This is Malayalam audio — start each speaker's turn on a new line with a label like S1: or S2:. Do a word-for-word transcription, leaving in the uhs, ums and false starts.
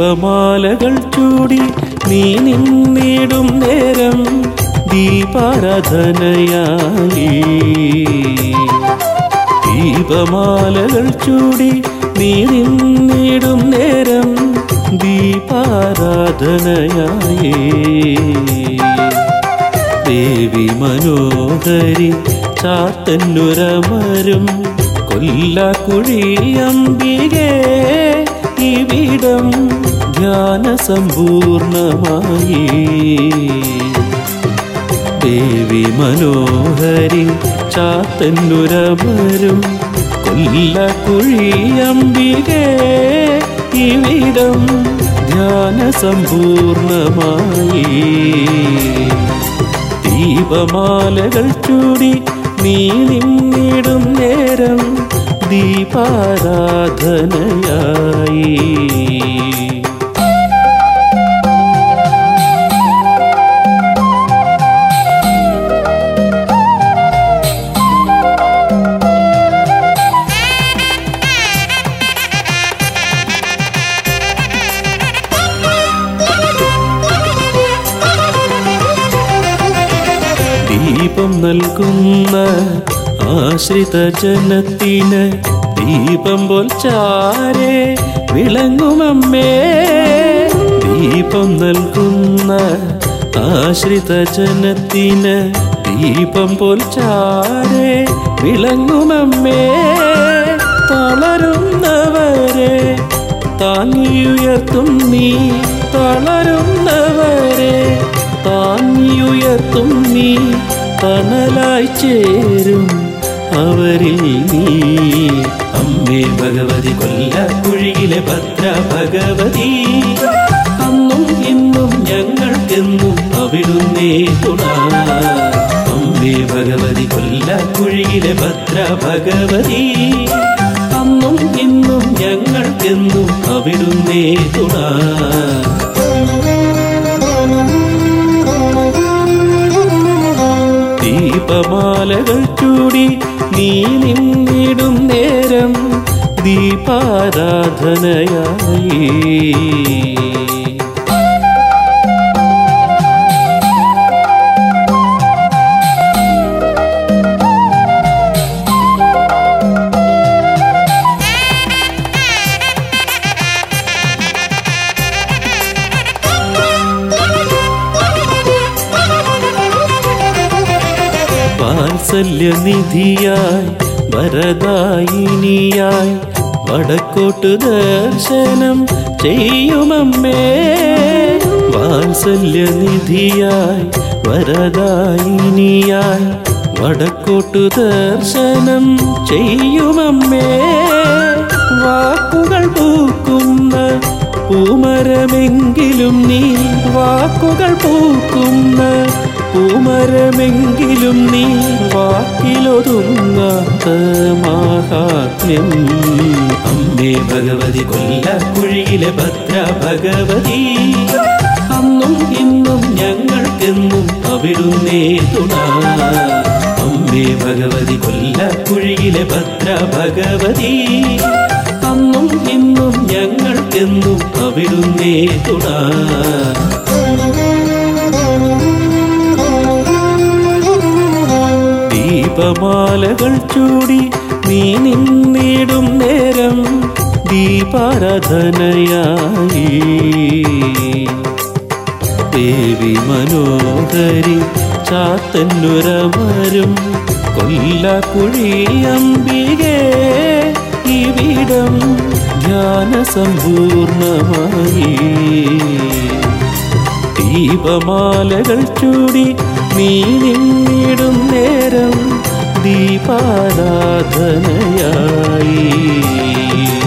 S1: ദീപമാലകൾ ചൂടി നീ നിന്നിടും നേരം ദീപാരാധനയായി. ദീപമാലകൾ ചൂടി നീ നിന്നിടും നേരം ദീപാരാധനയായി. ദേവി മനോഹരി ചാത്തന്നുരമരും കൊല്ലക്കുഴിയംബികേ ഇവിടം ധ്യാനസമ്പൂർണമായി. ദേവി മനോഹരി ചാത്തന്നുരമരും കൊല്ലക്കുഴിയംബികേ ഇവിടം ധ്യാനസമ്പൂർണമായി. ദീപമാലകൾ ചൂടി നീ നിന്നിടും നേരം ദീപാരാധനയായി. ദീപം നൽകുന്ന ആശ്രിത ജനത്തിന് ദീപം പോൽ ചാരേ വിളങ്ങുമമ്മേ. ദീപം നൽകുന്ന ആശ്രിത ജനത്തിന് ദീപം പോൽ ചാരേ വിളങ്ങുമമ്മേ. തളരുന്നവരെ താങ്ങിയുയർത്തും നീ, തളരുന്നവരെ താങ്ങിയുയർത്തും നീ, തണലായി ചേരും അവരിൽ നീ. അമ്മേ ഭഗവതി കൊല്ലക്കുഴിയിലെ ഭദ്ര ഭഗവതി, അന്നും ഇന്നും ഞങ്ങൾക്കെന്നും അവിടുന്നേ തുണ. അമ്മേ ഭഗവതി കൊല്ലക്കുഴിയിലെ ഭദ്ര ഭഗവതി, അന്നും ഇന്നും ഞങ്ങൾക്കെന്നും അവിടുന്നേ തുണ. ദീപമാലകൾ ചൂടി നീ നിന്നിടും നേരം ദീപാരാധനയായി. വാത്സല്യനിധിയായി വരദായിനിയായി വടക്കോട്ട് ദർശനം ചെയ്യുമമ്മേ. വാത്സല്യനിധിയായി വരദായിനിയായി വടക്കോട്ട് ദർശനം ചെയ്യുമമ്മേ. വാക്കുകൾ പൂക്കുന്ന പൂമരമെങ്കിലും നീ, വാക്കുകൾ പൂക്കുന്ന പൂമരമെങ്കിലും നീ, വാക്കിലൊതുങ്ങാത്ത മാഹാത്മ്യം. അമ്മേ ഭഗവതി കൊല്ലക്കുഴിയിലെ ഭദ്ര ഭഗവതി, അന്നും ഇന്നും ഞങ്ങൾക്കെന്നും അവിടുന്നേ തുണ. അമ്മേ ഭഗവതി കൊല്ലക്കുഴിയിലെ ഭദ്ര ഭഗവതി, അന്നും ഇന്നും ഞങ്ങൾക്കെന്നും അവിടുന്നേ തുണ. ദീപമാലകൾ ചൂടി നീ നിന്നിടും നേരം ദീപാരാധനയായി. ദേവി മനോഹരി ചാത്തന്നുരമരും കൊല്ലക്കുഴിയംബികേ ഇവിടം ധ്യാനസമ്പൂർണമായി. ദീപമാലകൾ ചൂടി നീ നിന്നിടും നേരം ദീപാരാധനയായി.